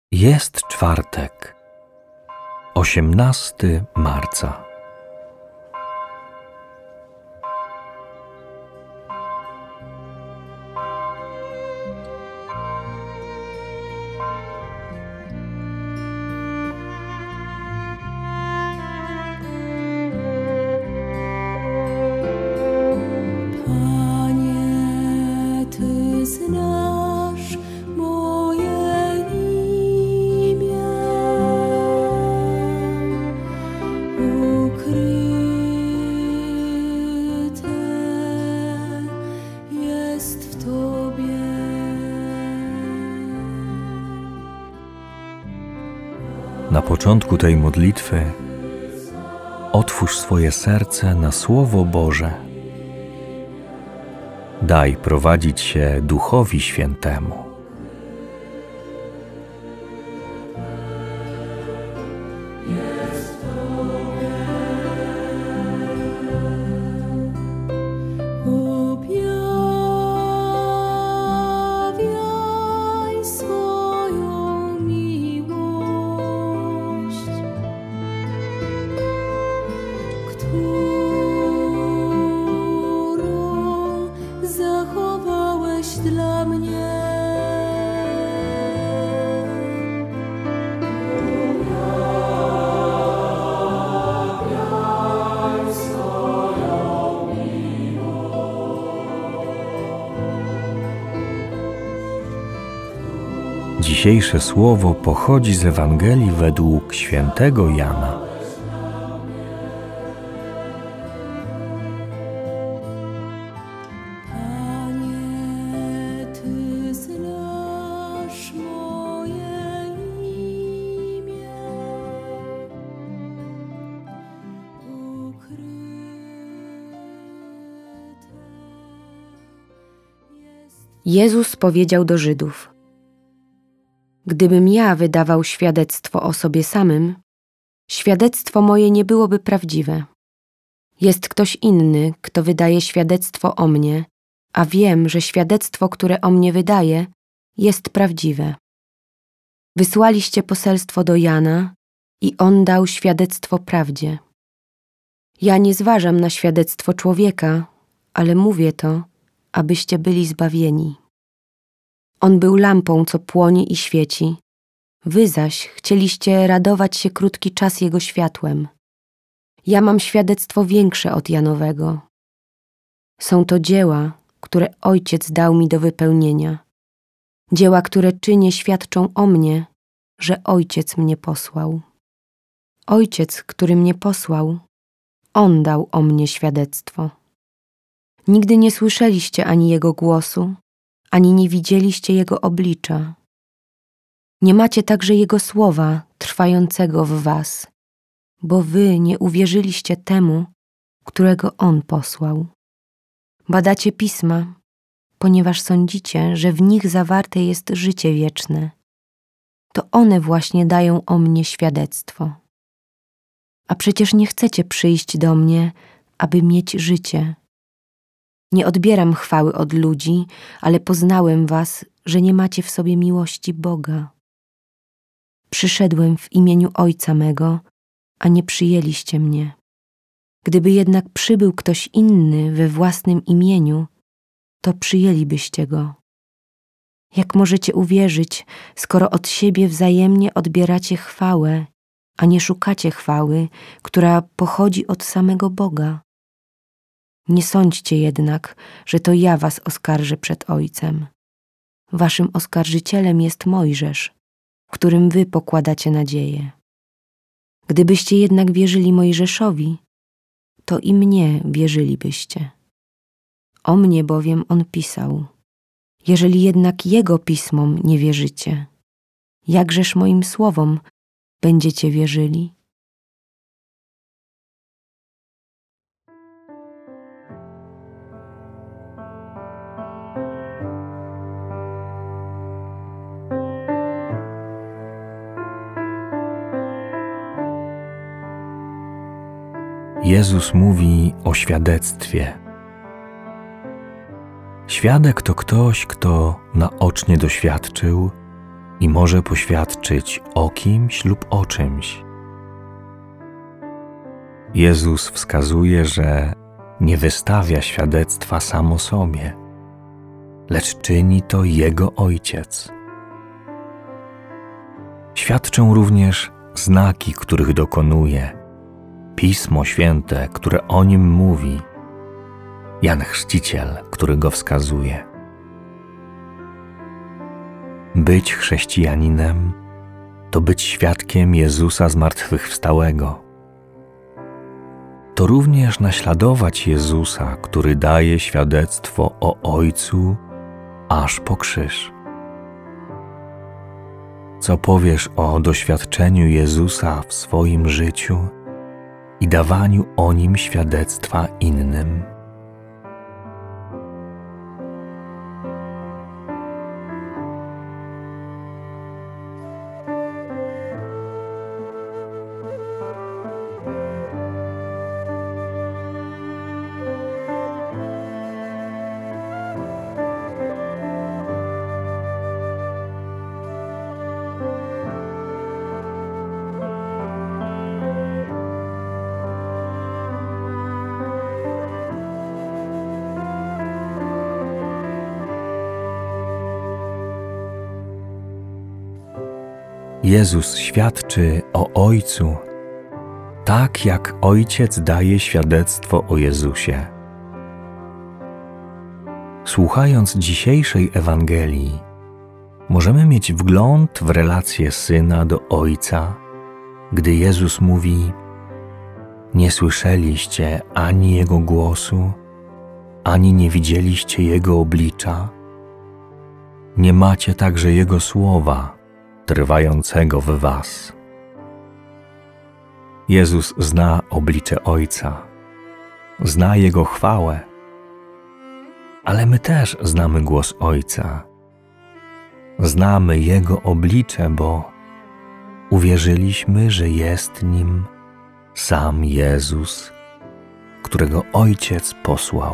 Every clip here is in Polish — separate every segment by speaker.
Speaker 1: Jest czwartek, 18 marca.
Speaker 2: Panie, Ty znasz moje imię, ukryte jest w Tobie.
Speaker 1: Na początku tej modlitwy otwórz swoje serce na Słowo Boże. Daj prowadzić się Duchowi Świętemu.
Speaker 2: Objawiaj swoją miłość, którą zachowałeś dla mnie.
Speaker 1: Dzisiejsze słowo pochodzi z Ewangelii według świętego Jana.
Speaker 2: Panie, Ty znasz moje imię, ukryte jest.
Speaker 3: Jezus powiedział do Żydów: Gdybym ja wydawał świadectwo o sobie samym, świadectwo moje nie byłoby prawdziwe. Jest ktoś inny, kto wydaje świadectwo o mnie, a wiem, że świadectwo, które o mnie wydaje, jest prawdziwe. Wysłaliście poselstwo do Jana i on dał świadectwo prawdzie. Ja nie zważam na świadectwo człowieka, ale mówię to, abyście byli zbawieni. On był lampą, co płonie i świeci. Wy zaś chcieliście radować się krótki czas Jego światłem. Ja mam świadectwo większe od Janowego. Są to dzieła, które Ojciec dał mi do wypełnienia. Dzieła, które czynię, świadczą o mnie, że Ojciec mnie posłał. Ojciec, który mnie posłał, On dał o mnie świadectwo. Nigdy nie słyszeliście ani Jego głosu, ani nie widzieliście Jego oblicza. Nie macie także Jego słowa trwającego w was, bo wy nie uwierzyliście temu, którego On posłał. Badacie Pisma, ponieważ sądzicie, że w nich zawarte jest życie wieczne. To one właśnie dają o mnie świadectwo. A przecież nie chcecie przyjść do mnie, aby mieć życie. Nie odbieram chwały od ludzi, ale poznałem was, że nie macie w sobie miłości Boga. Przyszedłem w imieniu Ojca mego, a nie przyjęliście mnie. Gdyby jednak przybył ktoś inny we własnym imieniu, to przyjęlibyście go. Jak możecie uwierzyć, skoro od siebie wzajemnie odbieracie chwałę, a nie szukacie chwały, która pochodzi od samego Boga? Nie sądźcie jednak, że to ja was oskarżę przed Ojcem. Waszym oskarżycielem jest Mojżesz, w którym wy pokładacie nadzieję. Gdybyście jednak wierzyli Mojżeszowi, to i mnie wierzylibyście. O mnie bowiem on pisał. Jeżeli jednak jego pismom nie wierzycie, jakżeż moim słowom będziecie wierzyli?
Speaker 1: Jezus mówi o świadectwie. Świadek to ktoś, kto naocznie doświadczył i może poświadczyć o kimś lub o czymś. Jezus wskazuje, że nie wystawia świadectwa sam o sobie, lecz czyni to Jego Ojciec. Świadczą również znaki, których dokonuje, Pismo Święte, które o Nim mówi, Jan Chrzciciel, który Go wskazuje. Być chrześcijaninem to być świadkiem Jezusa zmartwychwstałego. To również naśladować Jezusa, który daje świadectwo o Ojcu aż po krzyż. Co powiesz o doświadczeniu Jezusa w swoim życiu i dawaniu o Nim świadectwa innym? Jezus świadczy o Ojcu, tak jak Ojciec daje świadectwo o Jezusie. Słuchając dzisiejszej Ewangelii, możemy mieć wgląd w relację Syna do Ojca, gdy Jezus mówi: nie słyszeliście ani Jego głosu, ani nie widzieliście Jego oblicza. Nie macie także Jego słowa, trwającego w was. Jezus zna oblicze Ojca, zna Jego chwałę, ale my też znamy głos Ojca. Znamy Jego oblicze, bo uwierzyliśmy, że jest Nim sam Jezus, którego Ojciec posłał.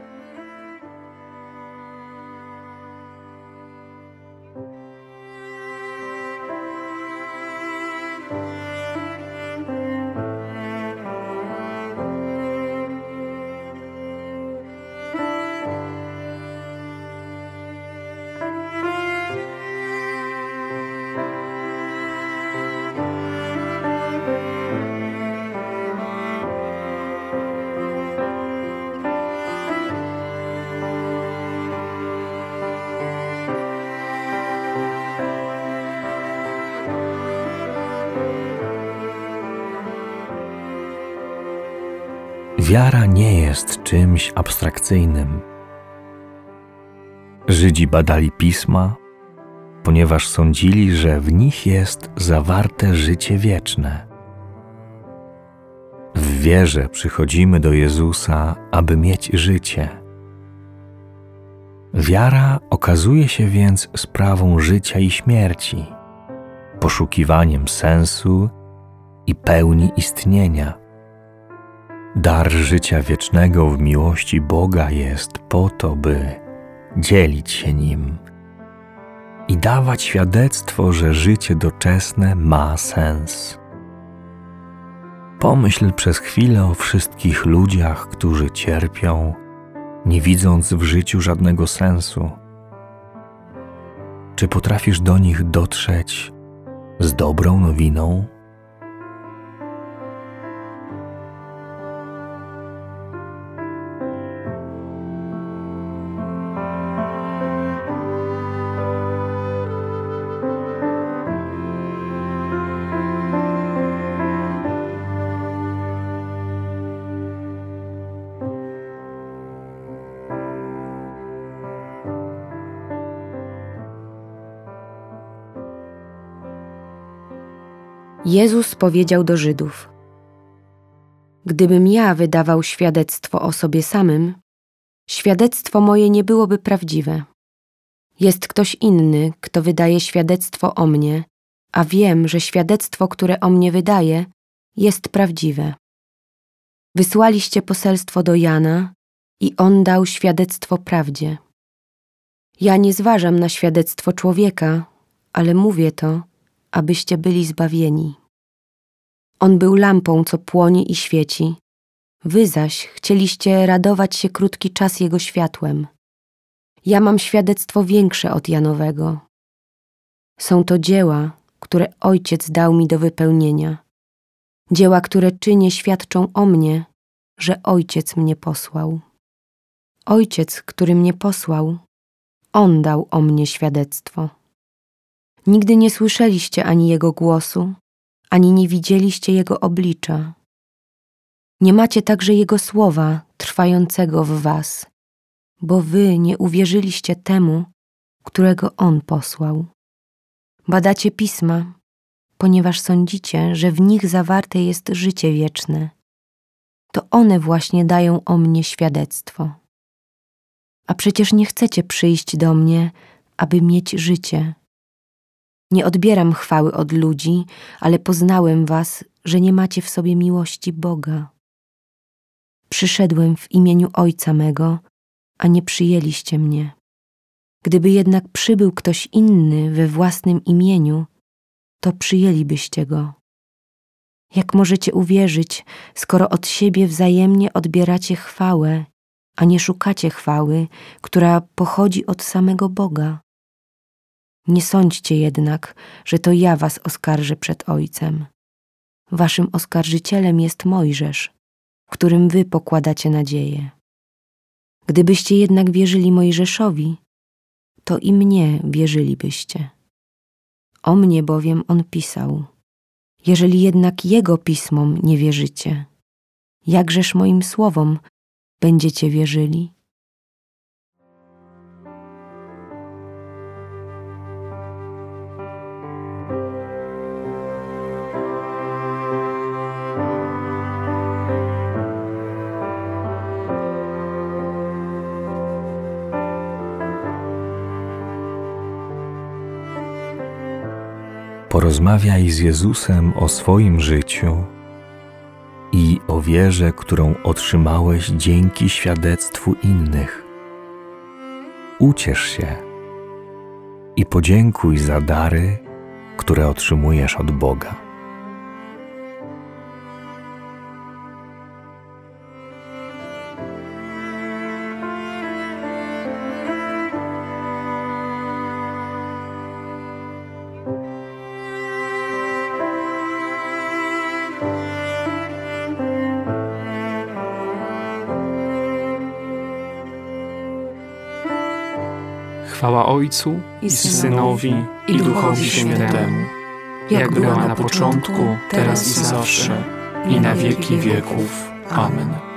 Speaker 1: Wiara nie jest czymś abstrakcyjnym. Żydzi badali Pisma, ponieważ sądzili, że w nich jest zawarte życie wieczne. W wierze przychodzimy do Jezusa, aby mieć życie. Wiara okazuje się więc sprawą życia i śmierci, poszukiwaniem sensu i pełni istnienia. Dar życia wiecznego w miłości Boga jest po to, by dzielić się nim i dawać świadectwo, że życie doczesne ma sens. Pomyśl przez chwilę o wszystkich ludziach, którzy cierpią, nie widząc w życiu żadnego sensu. Czy potrafisz do nich dotrzeć z dobrą nowiną?
Speaker 3: Jezus powiedział do Żydów: gdybym ja wydawał świadectwo o sobie samym, świadectwo moje nie byłoby prawdziwe. Jest ktoś inny, kto wydaje świadectwo o mnie, a wiem, że świadectwo, które o mnie wydaje, jest prawdziwe. Wysłaliście poselstwo do Jana i on dał świadectwo prawdzie. Ja nie zważam na świadectwo człowieka, ale mówię to, abyście byli zbawieni. On był lampą, co płonie i świeci. Wy zaś chcieliście radować się krótki czas Jego światłem. Ja mam świadectwo większe od Janowego. Są to dzieła, które Ojciec dał mi do wypełnienia. Dzieła, które czynię, świadczą o mnie, że Ojciec mnie posłał. Ojciec, który mnie posłał, On dał o mnie świadectwo. Nigdy nie słyszeliście ani Jego głosu, ani nie widzieliście Jego oblicza. Nie macie także Jego słowa trwającego w was, bo wy nie uwierzyliście temu, którego On posłał. Badacie pisma, ponieważ sądzicie, że w nich zawarte jest życie wieczne. To one właśnie dają o mnie świadectwo. A przecież nie chcecie przyjść do mnie, aby mieć życie. Nie odbieram chwały od ludzi, ale poznałem was, że nie macie w sobie miłości Boga. Przyszedłem w imieniu Ojca mego, a nie przyjęliście mnie. Gdyby jednak przybył ktoś inny we własnym imieniu, to przyjęlibyście go. Jak możecie uwierzyć, skoro od siebie wzajemnie odbieracie chwałę, a nie szukacie chwały, która pochodzi od samego Boga? Nie sądźcie jednak, że to ja was oskarżę przed Ojcem. Waszym oskarżycielem jest Mojżesz, w którym wy pokładacie nadzieję. Gdybyście jednak wierzyli Mojżeszowi, to i mnie wierzylibyście. O mnie bowiem on pisał. Jeżeli jednak jego pismom nie wierzycie, jakżeż moim słowom będziecie wierzyli?
Speaker 1: Porozmawiaj z Jezusem o swoim życiu i o wierze, którą otrzymałeś dzięki świadectwu innych. Uciesz się i podziękuj za dary, które otrzymujesz od Boga.
Speaker 4: Chwała Ojcu i Synowi i Duchowi Świętemu, jak była na początku, teraz i zawsze, i na wieki wieków. Amen.